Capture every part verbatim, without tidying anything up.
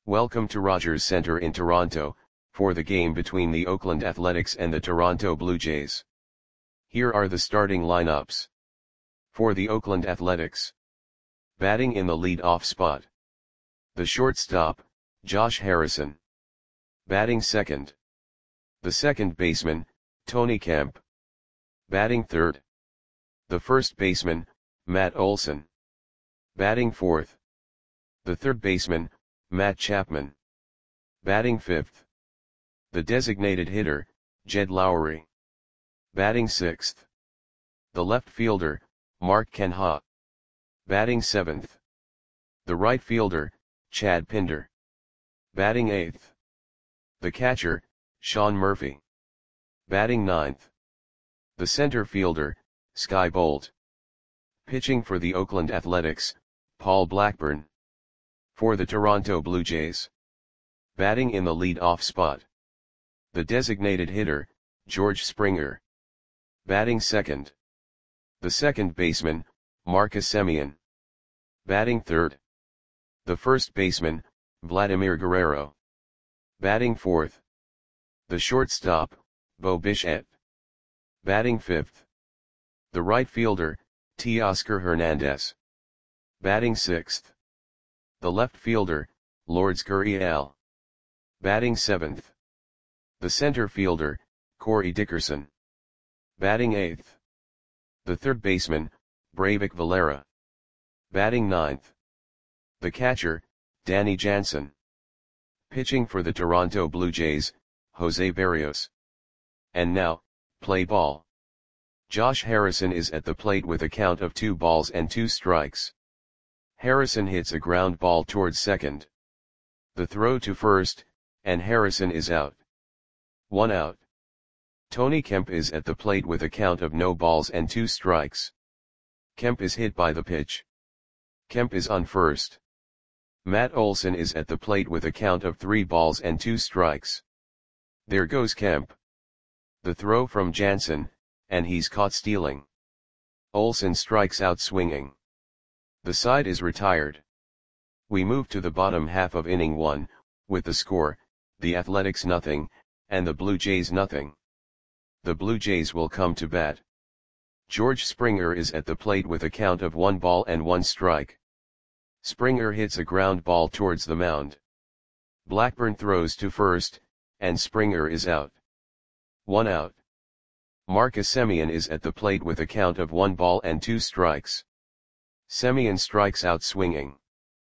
Welcome to Rogers Centre in Toronto, for the game between the Oakland Athletics and the Toronto Blue Jays. Here are the starting lineups. For the Oakland Athletics. Batting in the lead-off spot. The shortstop, Josh Harrison. Batting second. The second baseman, Tony Kemp. Batting third. The first baseman, Matt Olson. Batting fourth. The third baseman, Matt Chapman. Batting fifth. The designated hitter, Jed Lowrie. Batting sixth. The left fielder, Mark Canha. Batting seventh. The right fielder, Chad Pinder. Batting eighth. The catcher, Sean Murphy. Batting ninth. The center fielder, Skye Bolt. Pitching for the Oakland Athletics, Paul Blackburn. For the Toronto Blue Jays. Batting in the lead-off spot. The designated hitter, George Springer. Batting second. The second baseman, Marcus Semien. Batting third. The first baseman, Vladimir Guerrero. Batting fourth. The shortstop, Bo Bichette. Batting fifth. The right fielder, Teoscar Hernandez. Batting sixth. The left fielder, Lourdes Gurriel. Batting seventh. The center fielder, Corey Dickerson. Batting eighth. The third baseman, Breyvic Valera. Batting ninth. The catcher, Danny Jansen. Pitching for the Toronto Blue Jays, Jose Berrios. And now, play ball. Josh Harrison is at the plate with a count of two balls and two strikes. Harrison hits a ground ball towards second. The throw to first, and Harrison is out. One out. Tony Kemp is at the plate with a count of no balls and two strikes. Kemp is hit by the pitch. Kemp is on first. Matt Olson is at the plate with a count of three balls and two strikes. There goes Kemp. The throw from Jansen, and he's caught stealing. Olson strikes out swinging. The side is retired. We move to the bottom half of inning one, with the score, the Athletics nothing, and the Blue Jays nothing. The Blue Jays will come to bat. George Springer is at the plate with a count of one ball and one strike. Springer hits a ground ball towards the mound. Blackburn throws to first, and Springer is out. One out. Marcus Semien is at the plate with a count of one ball and two strikes. Semien strikes out swinging.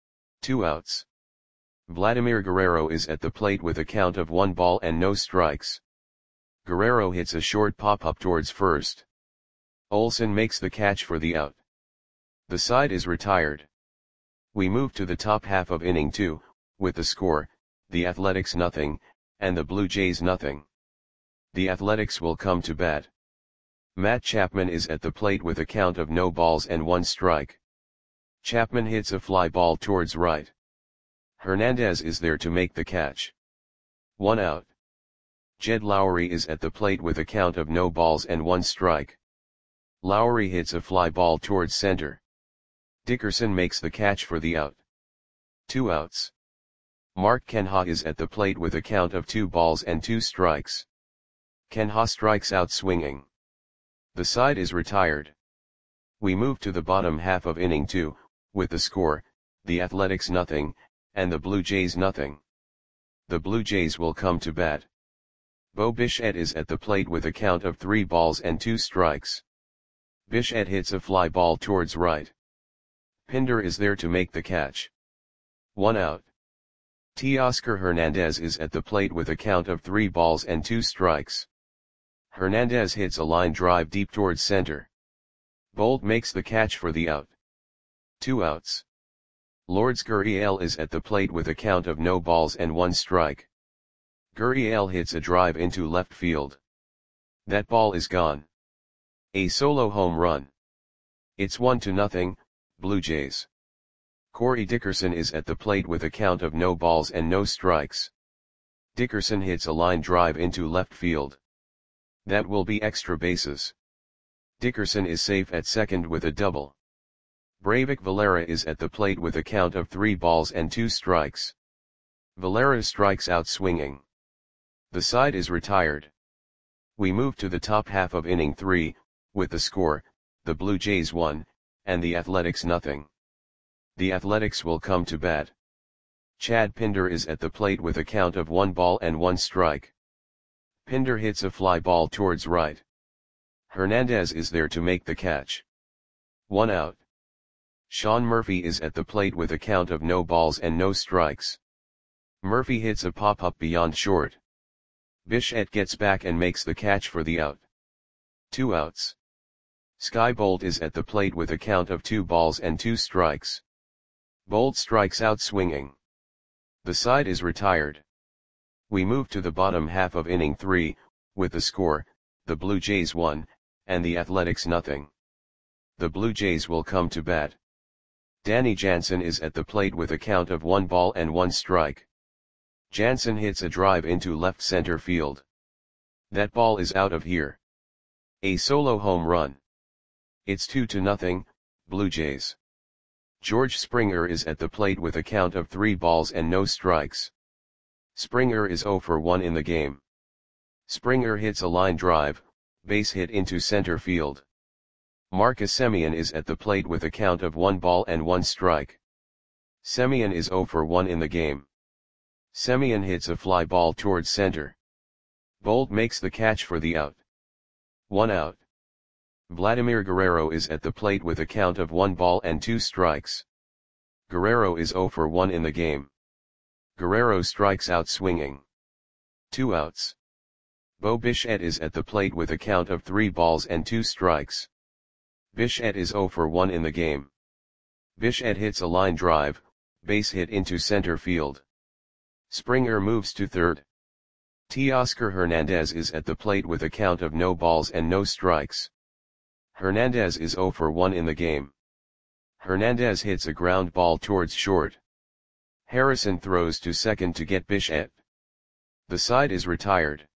Two outs. Vladimir Guerrero is at the plate with a count of one ball and no strikes. Guerrero hits a short pop-up towards first. Olson makes the catch for the out. The side is retired. We move to the top half of inning two, with the score, the Athletics nothing, and the Blue Jays nothing. The Athletics will come to bat. Matt Chapman is at the plate with a count of no balls and one strike. Chapman hits a fly ball towards right. Hernandez is there to make the catch. One out. Jed Lowrie is at the plate with a count of no balls and one strike. Lowrie hits a fly ball towards center. Dickerson makes the catch for the out. Two outs. Mark Canha is at the plate with a count of two balls and two strikes. Canha strikes out swinging. The side is retired. We move to the bottom half of inning two, with the score, the Athletics nothing, and the Blue Jays nothing. The Blue Jays will come to bat. Bo Bichette is at the plate with a count of three balls and two strikes. Bichette hits a fly ball towards right. Pinder is there to make the catch. One out. Teoscar Hernandez is at the plate with a count of three balls and two strikes. Hernandez hits a line drive deep towards center. Bolt makes the catch for the out. Two outs. Lourdes Gurriel is at the plate with a count of no balls and one strike. Gurriel hits a drive into left field. That ball is gone. A solo home run. It's one to nothing, Blue Jays. Corey Dickerson is at the plate with a count of no balls and no strikes. Dickerson hits a line drive into left field. That will be extra bases. Dickerson is safe at second with a double. Breyvic Valera is at the plate with a count of three balls and two strikes. Valera strikes out swinging. The side is retired. We move to the top half of inning three, with the score, the Blue Jays one, and the Athletics nothing. The Athletics will come to bat. Chad Pinder is at the plate with a count of one ball and one strike. Pinder hits a fly ball towards right. Hernandez is there to make the catch. One out. Sean Murphy is at the plate with a count of no balls and no strikes. Murphy hits a pop-up beyond short. Bichette gets back and makes the catch for the out. Two outs. Skye Bolt is at the plate with a count of two balls and two strikes. Bolt strikes out swinging. The side is retired. We move to the bottom half of inning three, with the score, the Blue Jays one, and the Athletics nothing. The Blue Jays will come to bat. Danny Jansen is at the plate with a count of one ball and one strike. Jansen hits a drive into left center field. That ball is out of here. A solo home run. It's two to nothing, Blue Jays. George Springer is at the plate with a count of three balls and no strikes. Springer is zero for one in the game. Springer hits a line drive, base hit into center field. Marcus Semien is at the plate with a count of one ball and one strike. Semien is zero for one in the game. Semien hits a fly ball towards center. Bolt makes the catch for the out. One out. Vladimir Guerrero is at the plate with a count of one ball and two strikes. Guerrero is zero for one in the game. Guerrero strikes out swinging. Two outs. Bo Bichette is at the plate with a count of three balls and two strikes. Bichette is zero for one in the game. Bichette hits a line drive, base hit into center field. Springer moves to third. Teoscar Hernandez is at the plate with a count of no balls and no strikes. Hernandez is zero for one in the game. Hernandez hits a ground ball towards short. Harrison throws to second to get Bichette. The side is retired.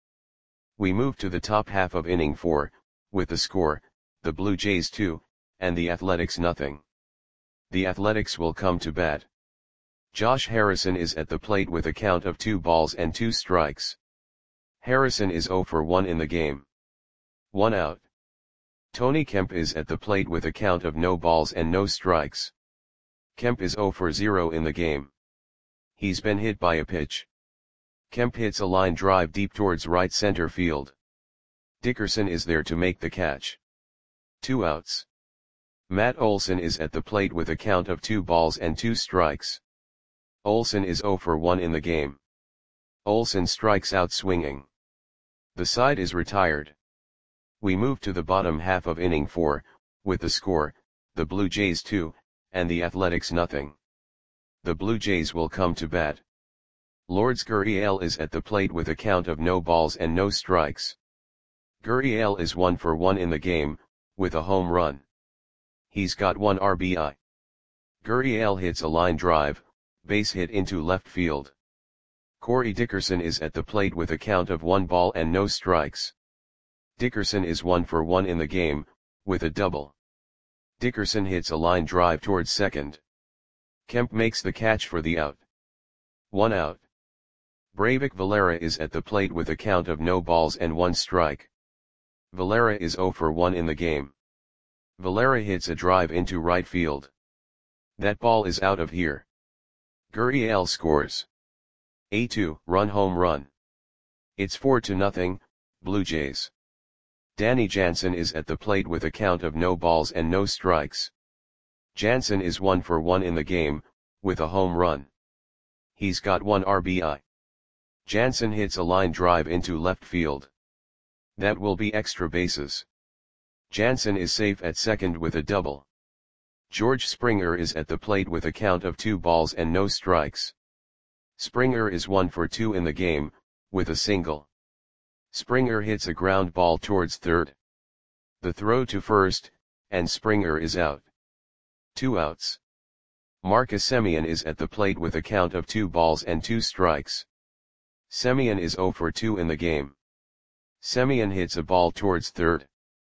We move to the top half of inning four, with the score, the Blue Jays two, and the Athletics nothing. The Athletics will come to bat. Josh Harrison is at the plate with a count of two balls and two strikes. Harrison is zero for one in the game. One out. Tony Kemp is at the plate with a count of no balls and no strikes. Kemp is zero for zero in the game. He's been hit by a pitch. Kemp hits a line drive deep towards right center field. Dickerson is there to make the catch. Two outs. Matt Olson is at the plate with a count of two balls and two strikes. Olson is zero for one in the game. Olson strikes out swinging. The side is retired. We move to the bottom half of inning four, with the score, the Blue Jays two, and the Athletics nothing. The Blue Jays will come to bat. Lourdes Gurriel is at the plate with a count of no balls and no strikes. Gurriel is one for one in the game, with a home run. He's got one R B I. Gurriel hits a line drive, base hit into left field. Corey Dickerson is at the plate with a count of one ball and no strikes. Dickerson is one for one in the game, with a double. Dickerson hits a line drive towards second. Kemp makes the catch for the out. One out. Breyvic Valera is at the plate with a count of no balls and one strike. Valera is zero for one in the game. Valera hits a drive into right field. That ball is out of here. Gurriel scores a two-run home run. It's four to nothing, Blue Jays. Danny Jansen is at the plate with a count of no balls and no strikes. Jansen is one for one in the game, with a home run. He's got one R B I. Jansen hits a line drive into left field. That will be extra bases. Jansen is safe at second with a double. George Springer is at the plate with a count of two balls and no strikes. Springer is one for two in the game, with a single. Springer hits a ground ball towards third. The throw to first, and Springer is out. Two outs. Marcus Semien is at the plate with a count of two balls and two strikes. Semien is zero for two in the game. Semien hits a ball towards third.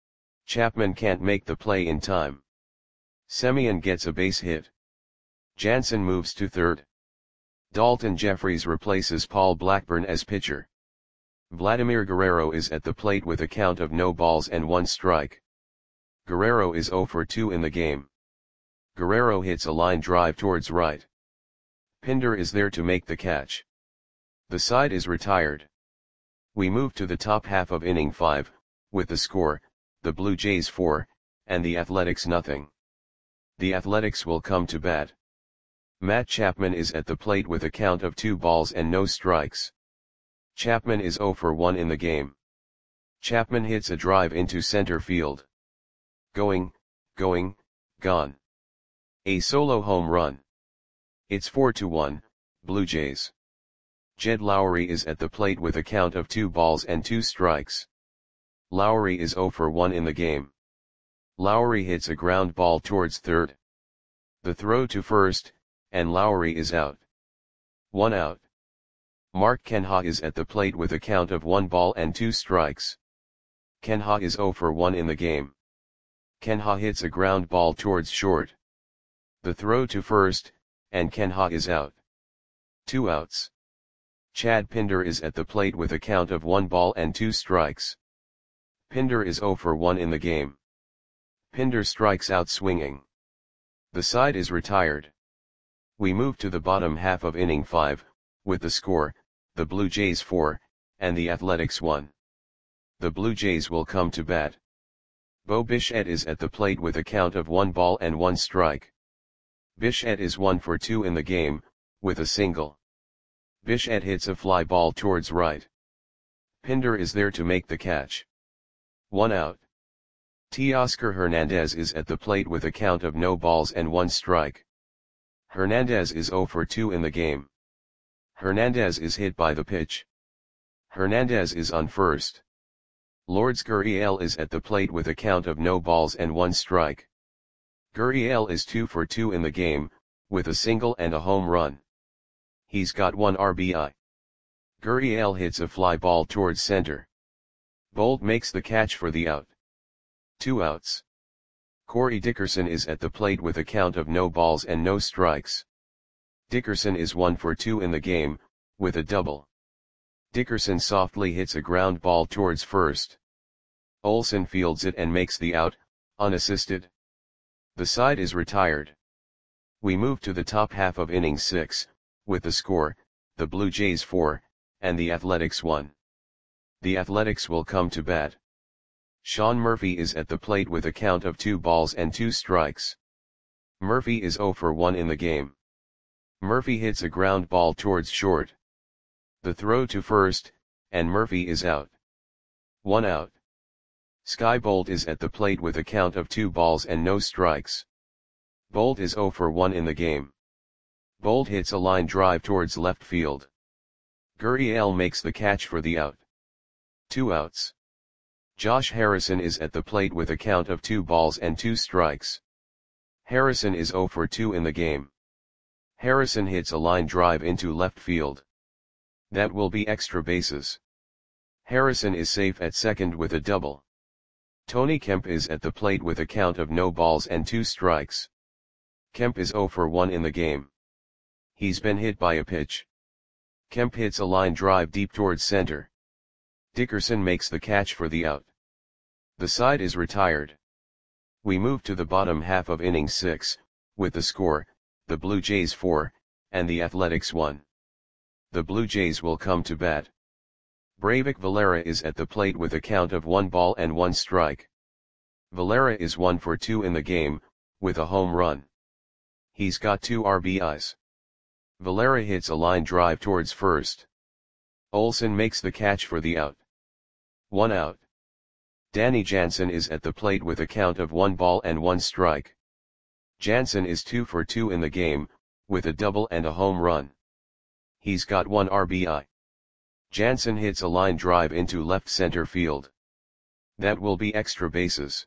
Chapman can't make the play in time. Semien gets a base hit. Jansen moves to third. Dalton Jeffries replaces Paul Blackburn as pitcher. Vladimir Guerrero is at the plate with a count of no balls and one strike. Guerrero is zero for two in the game. Guerrero hits a line drive towards right. Pinder is there to make the catch. The side is retired. We move to the top half of inning five, with the score, the Blue Jays four, and the Athletics nothing. The Athletics will come to bat. Matt Chapman is at the plate with a count of two balls and no strikes. Chapman is zero for one in the game. Chapman hits a drive into center field. Going, going, gone. A solo home run. It's four to one, Blue Jays. Jed Lowrie is at the plate with a count of two balls and two strikes. Lowrie is zero for one in the game. Lowrie hits a ground ball towards third. The throw to first, and Lowrie is out. One out. Mark Canha is at the plate with a count of one ball and two strikes. Canha is zero for one in the game. Canha hits a ground ball towards short. The throw to first, and Canha is out. Two outs. Chad Pinder is at the plate with a count of one ball and two strikes. Pinder is zero for one in the game. Pinder strikes out swinging. The side is retired. We move to the bottom half of inning five, with the score, the Blue Jays four, and the Athletics one. The Blue Jays will come to bat. Bo Bichette is at the plate with a count of one ball and one strike. Bichette is one for two in the game, with a single. Bichette hits a fly ball towards right. Pinder is there to make the catch. One out. Teoscar Hernandez is at the plate with a count of no balls and one strike. Hernandez is zero for two in the game. Hernandez is hit by the pitch. Hernandez is on first. Lourdes Gurriel is at the plate with a count of no balls and one strike. Gurriel is two for two in the game, with a single and a home run. He's got one R B I. Gurriel hits a fly ball towards center. Bolt makes the catch for the out. Two outs. Corey Dickerson is at the plate with a count of no balls and no strikes. Dickerson is one for two in the game, with a double. Dickerson softly hits a ground ball towards first. Olsen fields it and makes the out, unassisted. The side is retired. We move to the top half of inning six, with the score, the Blue Jays four, and the Athletics one. The Athletics will come to bat. Sean Murphy is at the plate with a count of two balls and two strikes. Murphy is zero for one in the game. Murphy hits a ground ball towards short. The throw to first, and Murphy is out. One out. Skye Bolt is at the plate with a count of two balls and no strikes. Bolt is zero for one in the game. Bolt hits a line drive towards left field. Gurriel makes the catch for the out. Two outs. Josh Harrison is at the plate with a count of two balls and two strikes. Harrison is zero for two in the game. Harrison hits a line drive into left field. That will be extra bases. Harrison is safe at second with a double. Tony Kemp is at the plate with a count of no balls and two strikes. Kemp is zero for one in the game. He's been hit by a pitch. Kemp hits a line drive deep towards center. Dickerson makes the catch for the out. The side is retired. We move to the bottom half of inning six, with the score, the Blue Jays four, and the Athletics one. The Blue Jays will come to bat. Breyvic Valera is at the plate with a count of one ball and one strike. Valera is one for two in the game, with a home run. He's got two R B Is. Valera hits a line drive towards first. Olsen makes the catch for the out. One out. Danny Jansen is at the plate with a count of one ball and one strike. Jansen is two for two in the game, with a double and a home run. He's got one R B I. Jansen hits a line drive into left center field. That will be extra bases.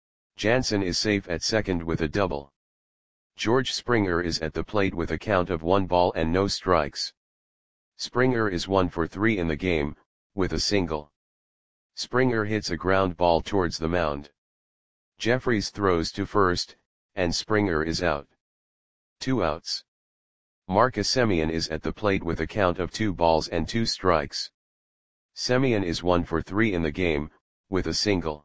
Jansen is safe at second with a double. George Springer is at the plate with a count of one ball and no strikes. Springer is one for three in the game, with a single. Springer hits a ground ball towards the mound. Jeffries throws to first, and Springer is out. Two outs. Marcus Semien is at the plate with a count of two balls and two strikes. Semien is one for three in the game, with a single.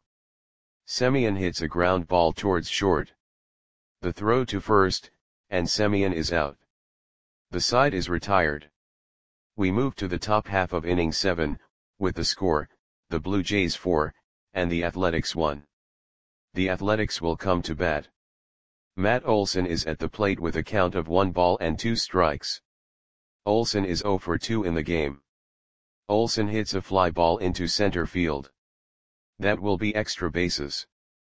Semien hits a ground ball towards short. The throw to first, and Semien is out. The side is retired. We move to the top half of inning seven, with the score, the Blue Jays four, and the Athletics one. The Athletics will come to bat. Matt Olson is at the plate with a count of one ball and two strikes. Olson is zero for two in the game. Olson hits a fly ball into center field. That will be extra bases.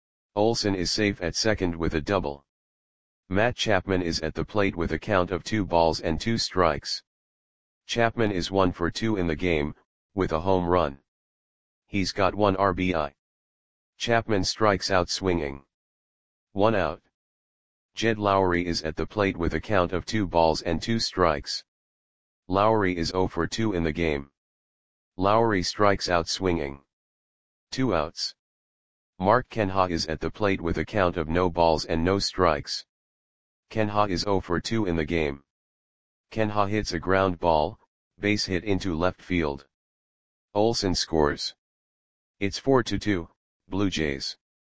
Olson is safe at second with a double. Matt Chapman is at the plate with a count of two balls and two strikes. Chapman is one for two in the game, with a home run. He's got one R B I. Chapman strikes out swinging. One out. Jed Lowry is at the plate with a count of two balls and two strikes. Lowry is zero for two in the game. Lowry strikes out swinging. Two outs. Mark Kenha is at the plate with a count of no balls and no strikes. Kenha is zero for two in the game. Kenha hits a ground ball, base hit into left field. Olson scores. It's four to two, Blue Jays.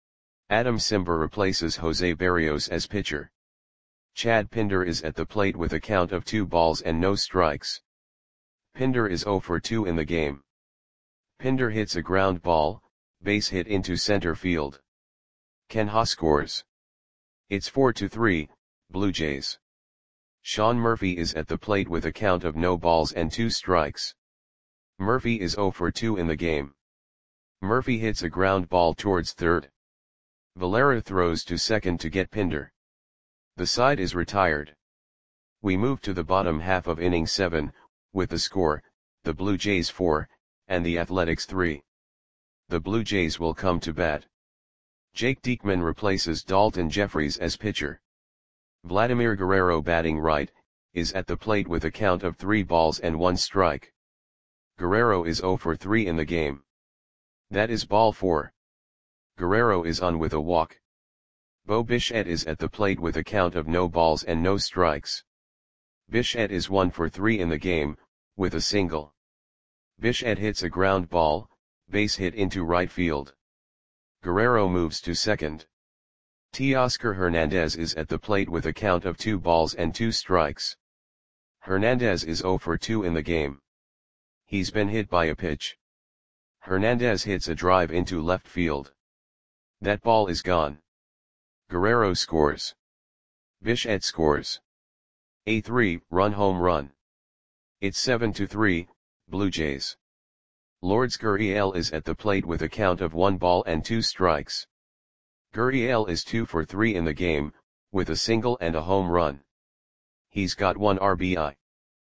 Adam Simber replaces Jose Berrios as pitcher. Chad Pinder is at the plate with a count of two balls and no strikes. Pinder is zero for two in the game. Pinder hits a ground ball, base hit into center field. Kenha scores. It's four to three, Blue Jays. Sean Murphy is at the plate with a count of no balls and two strikes. Murphy is zero for two in the game. Murphy hits a ground ball towards third. Valera throws to second to get Pinder. The side is retired. We move to the bottom half of inning seven, with the score, the Blue Jays four, and the Athletics three. The Blue Jays will come to bat. Jake Diekman replaces Dalton Jeffries as pitcher. Vladimir Guerrero, batting right, is at the plate with a count of three balls and one strike. Guerrero is zero for three in the game. That is ball four. Guerrero is on with a walk. Bo Bichette is at the plate with a count of no balls and no strikes. Bichette is one for three in the game, with a single. Bichette hits a ground ball, base hit into right field. Guerrero moves to second. Teoscar Hernandez is at the plate with a count of two balls and two strikes. Hernandez is zero for two in the game. He's been hit by a pitch. Hernandez hits a drive into left field. That ball is gone. Guerrero scores. Bichette scores. A three-run home run. It's seven to three, Blue Jays. Lourdes Gurriel is at the plate with a count of one ball and two strikes. Gurriel is two for three in the game, with a single and a home run. He's got one R B I.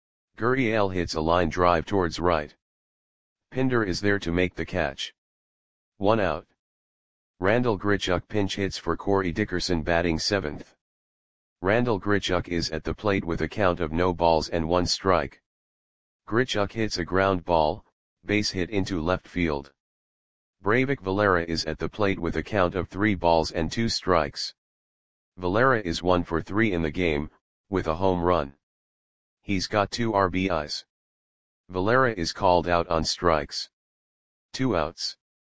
Gurriel hits a line drive towards right. Pinder is there to make the catch. One out. Randall Grichuk pinch hits for Corey Dickerson, batting seventh. Randall Grichuk is at the plate with a count of no balls and one strike. Grichuk hits a ground ball, base hit into left field. Breyvic Valera is at the plate with a count of three balls and two strikes. Valera is one for three in the game, with a home run. He's got two R B Is. Valera is called out on strikes. Two outs.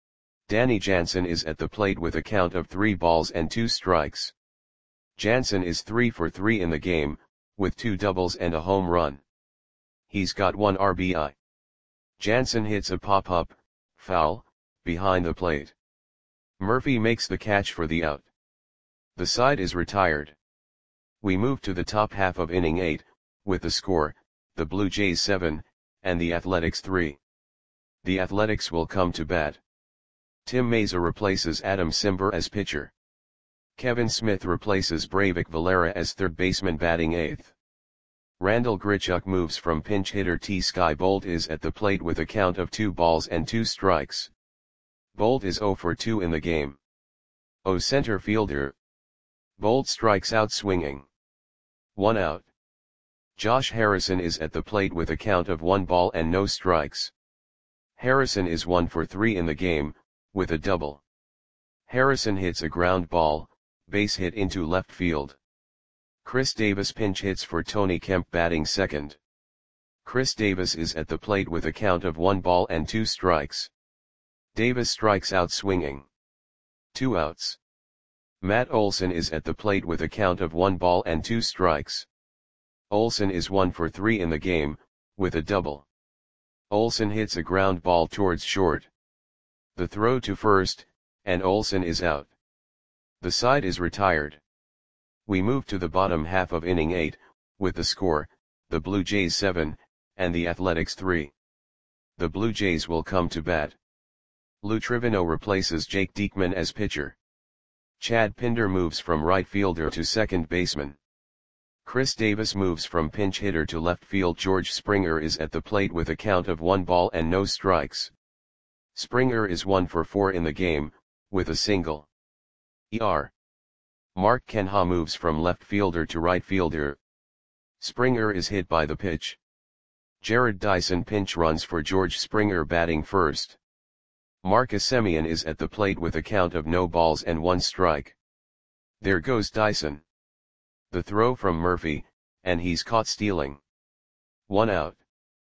Danny Jansen is at the plate with a count of three balls and two strikes. Jansen is three for three in the game, with two doubles and a home run. He's got one R B I. Jansen hits a pop-up, foul, behind the plate. Murphy makes the catch for the out. The side is retired. We move to the top half of inning eight, with the score, the Blue Jays seven, and the Athletics three. The Athletics will come to bat. Tim Mayza replaces Adam Simber as pitcher. Kevin Smith replaces Breyvic Valera as third baseman, batting eighth. Randall Grichuk moves from pinch hitter. T. Sky Bolt is at the plate with a count of two balls and two strikes. Bolt is zero for two in the game. O center fielder. Bolt strikes out swinging. One out. Josh Harrison is at the plate with a count of one ball and no strikes. Harrison is one for three in the game, with a double. Harrison hits a ground ball, base hit into left field. Chris Davis pinch hits for Tony Kemp batting second. Chris Davis is at the plate with a count of one ball and two strikes. Davis strikes out swinging. Two outs. Matt Olson is at the plate with a count of one ball and two strikes. Olson is one for three in the game, with a double. Olson hits a ground ball towards short. The throw to first, and Olson is out. The side is retired. We move to the bottom half of inning eight, with the score, the Blue Jays seven, and the Athletics three. The Blue Jays will come to bat. Lou Trivino replaces Jake Diekman as pitcher. Chad Pinder moves from right fielder to second baseman. Chris Davis moves from pinch hitter to left field. George Springer is at the plate with a count of one ball and no strikes. Springer is one for four in the game, with a single. E R. Mark Canha moves from left fielder to right fielder. Springer is hit by the pitch. Jared Dyson pinch runs for George Springer batting first. Marcus Semien is at the plate with a count of no balls and one strike. There goes Dyson. The throw from Murphy, and he's caught stealing. One out.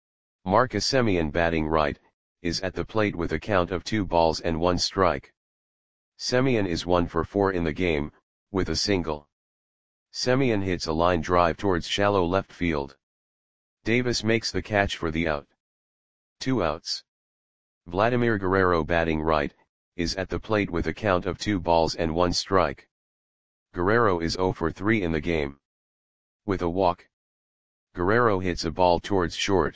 Marcus Semien batting right, is at the plate with a count of two balls and one strike. Semien is one for four in the game, with a single. Semien hits a line drive towards shallow left field. Davis makes the catch for the out. Two outs. Vladimir Guerrero batting right, is at the plate with a count of two balls and one strike. Guerrero is zero for three in the game. With a walk. Guerrero hits a ball towards short.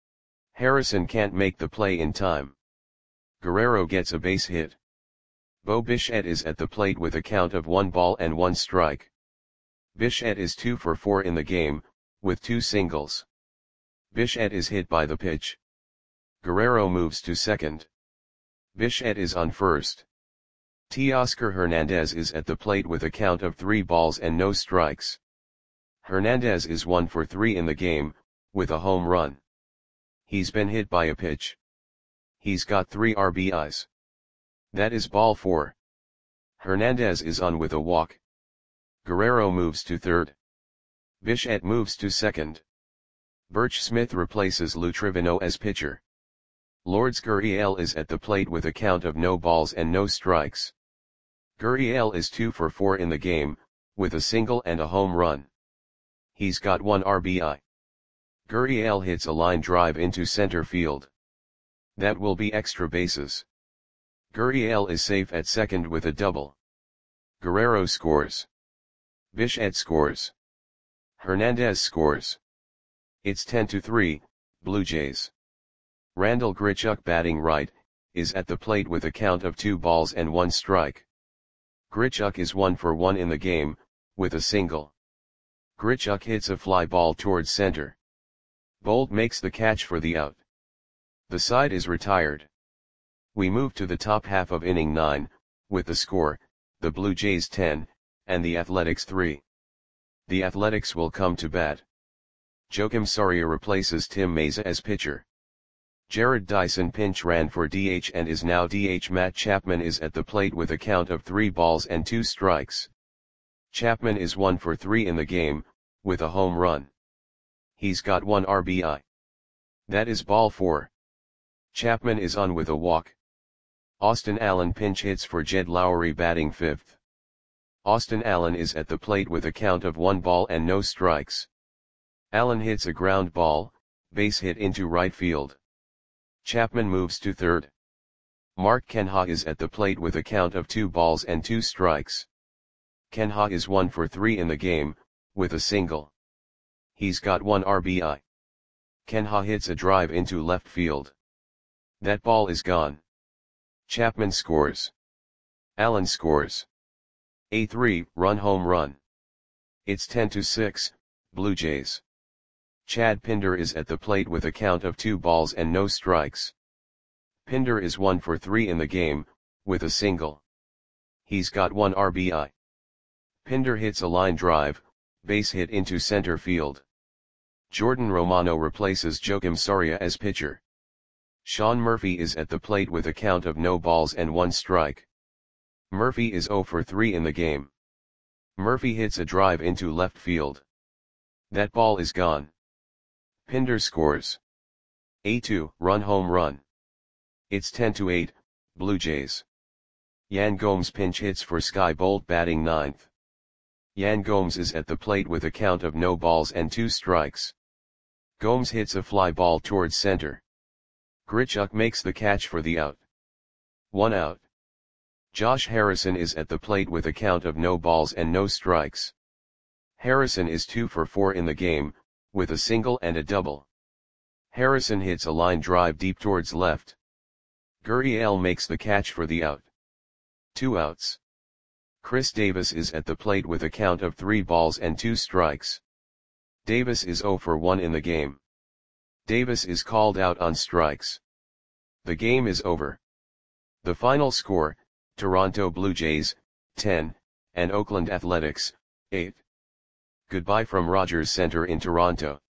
Harrison can't make the play in time. Guerrero gets a base hit. Bo Bichette is at the plate with a count of one ball and one strike. Bichette is two for four in the game, with two singles. Bichette is hit by the pitch. Guerrero moves to second. Bichette is on first. Teoscar Hernandez is at the plate with a count of three balls and no strikes. Hernandez is one for three in the game, with a home run. He's been hit by a pitch. He's got three R B Is. That is ball four. Hernandez is on with a walk. Guerrero moves to third. Bichette moves to second. Birch Smith replaces Lou Trivino as pitcher. Lourdes Gurriel is at the plate with a count of no balls and no strikes. Gurriel is two for four in the game, with a single and a home run. He's got one R B I. Gurriel hits a line drive into center field. That will be extra bases. Gurriel is safe at second with a double. Guerrero scores. Bichette scores. Hernandez scores. It's ten to three, Blue Jays. Randall Grichuk batting right, is at the plate with a count of two balls and one strike. Grichuk is one for one in the game, with a single. Grichuk hits a fly ball towards center. Bolt makes the catch for the out. The side is retired. We move to the top half of inning nine, with the score, the Blue Jays ten, and the Athletics three. The Athletics will come to bat. Joakim Soria replaces Tim Mayza as pitcher. Jared Dyson pinch ran for D H and is now D H. Matt Chapman is at the plate with a count of three balls and two strikes. Chapman is one for three in the game, with a home run. He's got one R B I. That is ball four. Chapman is on with a walk. Austin Allen pinch hits for Jed Lowry batting fifth. Austin Allen is at the plate with a count of one ball and no strikes. Allen hits a ground ball, base hit into right field. Chapman moves to third. Mark Canha is at the plate with a count of two balls and two strikes. Canha is one for three in the game, with a single. He's got one R B I. Canha hits a drive into left field. That ball is gone. Chapman scores. Allen scores. A three-run home run. It's ten to six, Blue Jays. Chad Pinder is at the plate with a count of two balls and no strikes. Pinder is one for three in the game, with a single. He's got one R B I. Pinder hits a line drive, base hit into center field. Jordan Romano replaces Joakim Soria as pitcher. Sean Murphy is at the plate with a count of no balls and one strike. Murphy is zero for three in the game. Murphy hits a drive into left field. That ball is gone. Pinder scores a two-run home run. It's ten to eight, Blue Jays. Yan Gomes pinch hits for Skye Bolt batting ninth. Yan Gomes is at the plate with a count of no balls and two strikes. Gomes hits a fly ball towards center. Grichuk makes the catch for the out. One out. Josh Harrison is at the plate with a count of no balls and no strikes. Harrison is two for four in the game, with a single and a double. Harrison hits a line drive deep towards left. Gurriel makes the catch for the out. Two outs. Chris Davis is at the plate with a count of three balls and two strikes. Davis is zero for one in the game. Davis is called out on strikes. The game is over. The final score, Toronto Blue Jays, ten, and Oakland Athletics, eight. Goodbye from Rogers Center in Toronto.